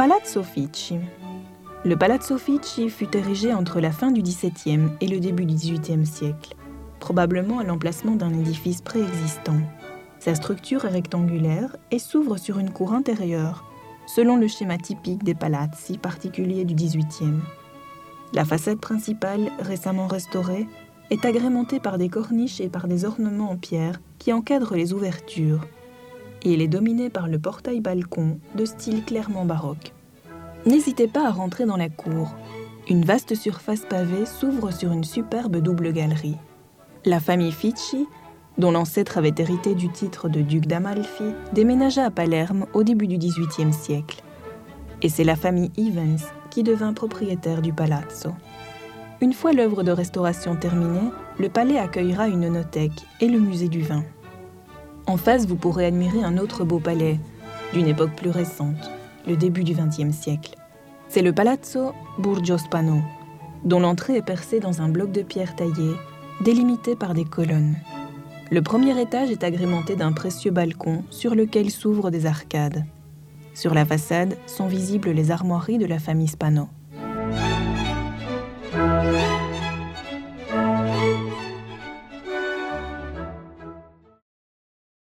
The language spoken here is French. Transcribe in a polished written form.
Palazzo Ficci. Le Palazzo Ficci fut érigé entre la fin du XVIIe et le début du XVIIIe siècle, probablement à l'emplacement d'un édifice préexistant. Sa structure est rectangulaire et s'ouvre sur une cour intérieure, selon le schéma typique des palazzi particuliers du XVIIIe. La façade principale, récemment restaurée, est agrémentée par des corniches et par des ornements en pierre qui encadrent les ouvertures, et elle est dominée par le portail-balcon de style clairement baroque. N'hésitez pas à rentrer dans la cour. Une vaste surface pavée s'ouvre sur une superbe double galerie. La famille Ficci, dont l'ancêtre avait hérité du titre de duc d'Amalfi, déménagea à Palerme au début du XVIIIe siècle. Et c'est la famille Evans qui devint propriétaire du palazzo. Une fois l'œuvre de restauration terminée, le palais accueillera une œnothèque et le musée du vin. En face, vous pourrez admirer un autre beau palais, d'une époque plus récente, le début du XXe siècle. C'est le Palazzo Burgio Spano, dont l'entrée est percée dans un bloc de pierre taillé, délimité par des colonnes. Le premier étage est agrémenté d'un précieux balcon sur lequel s'ouvrent des arcades. Sur la façade sont visibles les armoiries de la famille Spano.